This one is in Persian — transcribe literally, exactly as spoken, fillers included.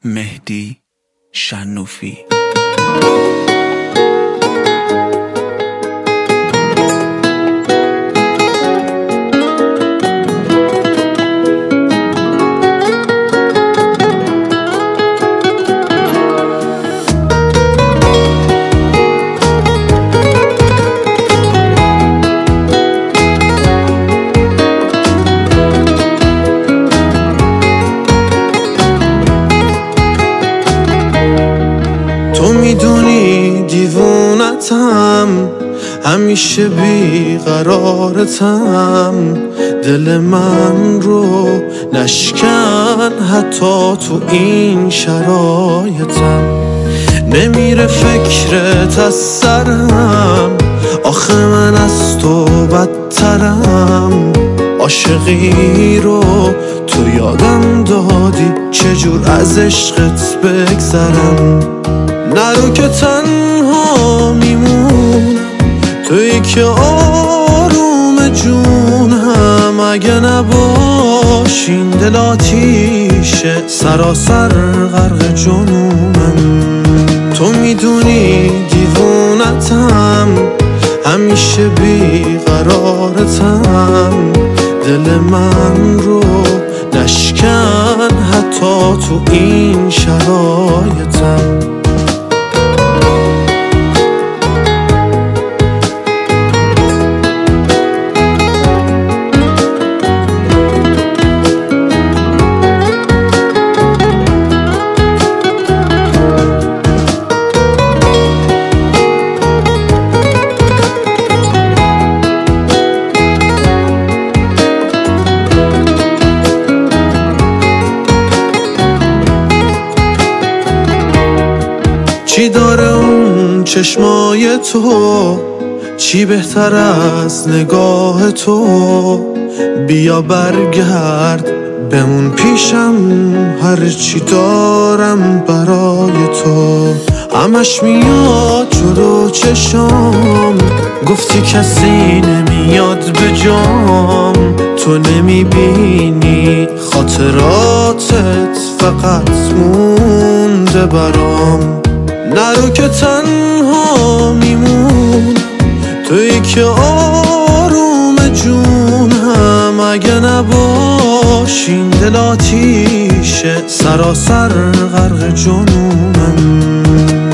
مهدی شنوفی. تو میدونی دیوونتم، همیشه بیقرارتم، دل من رو نشکن حتی تو این شرایطم. نمیره فکرت از سرم، آخه من از تو بدترم. عاشقی رو تو یادم دادی، چجور از عشقت بگذرم. نرو که تنها میمونم، تویی که آروم جونم. اگه نباشین دل آتیشه، سراسر غرق جنونم. تو میدونی دیوونتم، همیشه بیقرارتم، دل من رو نشکن حتی تو این شرایطم. چی داره اون چشمای تو، چی بهتر از نگاه تو. بیا برگرد بمون پیشم، هر چی دارم برای تو. همش میاد جلو چشام، گفتی کسی نمیاد به جام. تو نمیبینی خاطراتت فقط مونده برام. نرو که تنها میمون، تویی که آروم جونم. اگه نباشین دل آتیشه، سراسر غرق جنونم.